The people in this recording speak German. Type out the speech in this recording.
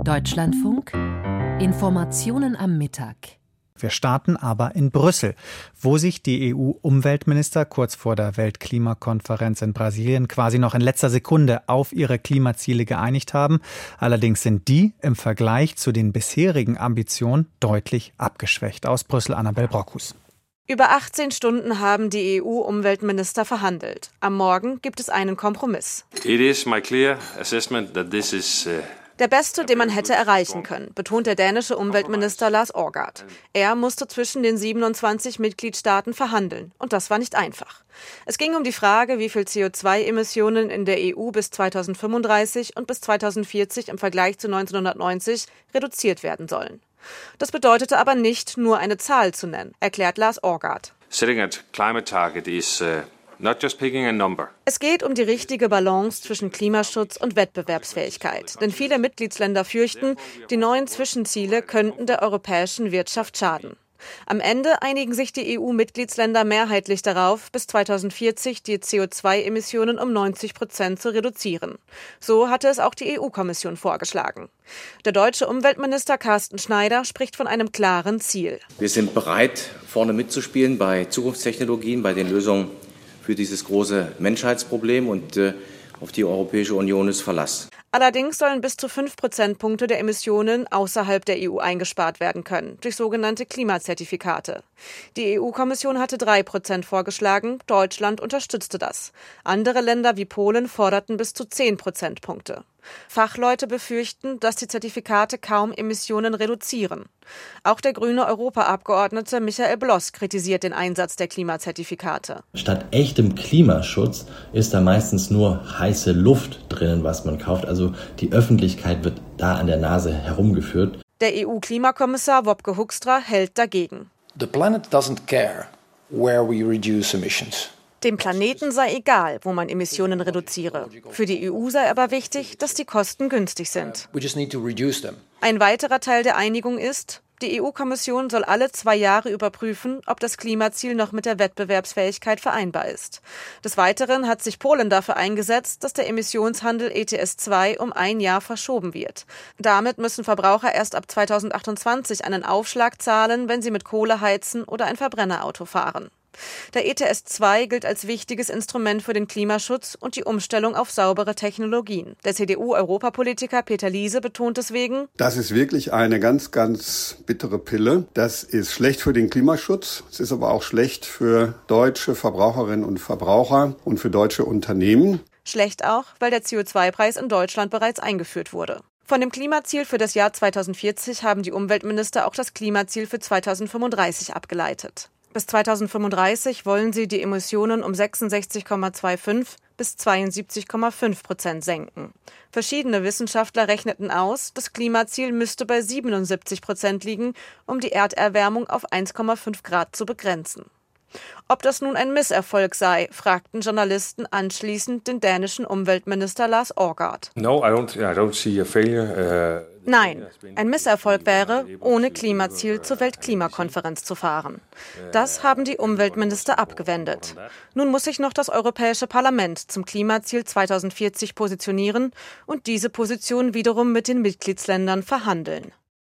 Deutschlandfunk. Informationen am Mittag. Wir starten aber in Brüssel, wo sich die EU-Umweltminister kurz vor der Weltklimakonferenz in Brasilien quasi noch in letzter Sekunde auf ihre Klimaziele geeinigt haben. Allerdings sind die im Vergleich zu den bisherigen Ambitionen deutlich abgeschwächt. Aus Brüssel, Annabel Brockhus. Über 18 Stunden haben die EU-Umweltminister verhandelt. Am Morgen gibt es einen Kompromiss. It is my clear assessment that this is der beste, den man hätte erreichen können, betont der dänische Umweltminister Lars Aagaard. Er musste zwischen den 27 Mitgliedstaaten verhandeln. Und das war nicht einfach. Es ging um die Frage, wie viel CO2-Emissionen in der EU bis 2035 und bis 2040 im Vergleich zu 1990 reduziert werden sollen. Das bedeutete aber nicht, nur eine Zahl zu nennen, erklärt Lars Aagaard. Setting a climate target is not just picking a number. Es geht um die richtige Balance zwischen Klimaschutz und Wettbewerbsfähigkeit. Denn viele Mitgliedsländer fürchten, die neuen Zwischenziele könnten der europäischen Wirtschaft schaden. Am Ende einigen sich die EU-Mitgliedsländer mehrheitlich darauf, bis 2040 die CO2-Emissionen um 90% zu reduzieren. So hatte es auch die EU-Kommission vorgeschlagen. Der deutsche Umweltminister Carsten Schneider spricht von einem klaren Ziel. Wir sind bereit, vorne mitzuspielen bei Zukunftstechnologien, bei den Lösungen für dieses große Menschheitsproblem und auf die Europäische Union ist Verlass. Allerdings sollen bis zu 5 Prozentpunkte der Emissionen außerhalb der EU eingespart werden können, durch sogenannte Klimazertifikate. Die EU-Kommission hatte 3% vorgeschlagen, Deutschland unterstützte das. Andere Länder wie Polen forderten bis zu 10 Prozentpunkte. Fachleute befürchten, dass die Zertifikate kaum Emissionen reduzieren. Auch der grüne Europaabgeordnete Michael Bloss kritisiert den Einsatz der Klimazertifikate. Statt echtem Klimaschutz ist da meistens nur heiße Luft drinnen, was man kauft. Also die Öffentlichkeit wird da an der Nase herumgeführt. Der EU-Klimakommissar Wopke Hoekstra hält dagegen. The planet doesn't care where we reduce emissions. Dem Planeten sei egal, wo man Emissionen reduziere. Für die EU sei aber wichtig, dass die Kosten günstig sind. Ein weiterer Teil der Einigung ist, die EU-Kommission soll alle 2 Jahre überprüfen, ob das Klimaziel noch mit der Wettbewerbsfähigkeit vereinbar ist. Des Weiteren hat sich Polen dafür eingesetzt, dass der Emissionshandel ETS2 um 1 Jahr verschoben wird. Damit müssen Verbraucher erst ab 2028 einen Aufschlag zahlen, wenn sie mit Kohle heizen oder ein Verbrennerauto fahren. Der ETS2 gilt als wichtiges Instrument für den Klimaschutz und die Umstellung auf saubere Technologien. Der CDU-Europapolitiker Peter Liese betont deswegen: Das ist wirklich eine ganz, ganz bittere Pille. Das ist schlecht für den Klimaschutz. Es ist aber auch schlecht für deutsche Verbraucherinnen und Verbraucher und für deutsche Unternehmen. Schlecht auch, weil der CO2-Preis in Deutschland bereits eingeführt wurde. Von dem Klimaziel für das Jahr 2040 haben die Umweltminister auch das Klimaziel für 2035 abgeleitet. Bis 2035 wollen sie die Emissionen um 66,25 bis 72,5% senken. Verschiedene Wissenschaftler rechneten aus, das Klimaziel müsste bei 77% liegen, um die Erderwärmung auf 1,5 Grad zu begrenzen. Ob das nun ein Misserfolg sei, fragten Journalisten anschließend den dänischen Umweltminister Lars Aagaard. Nein, ein Misserfolg wäre, ohne Klimaziel zur Weltklimakonferenz zu fahren. Das haben die Umweltminister abgewendet. Nun muss sich noch das Europäische Parlament zum Klimaziel 2040 positionieren und diese Position wiederum mit den Mitgliedsländern verhandeln.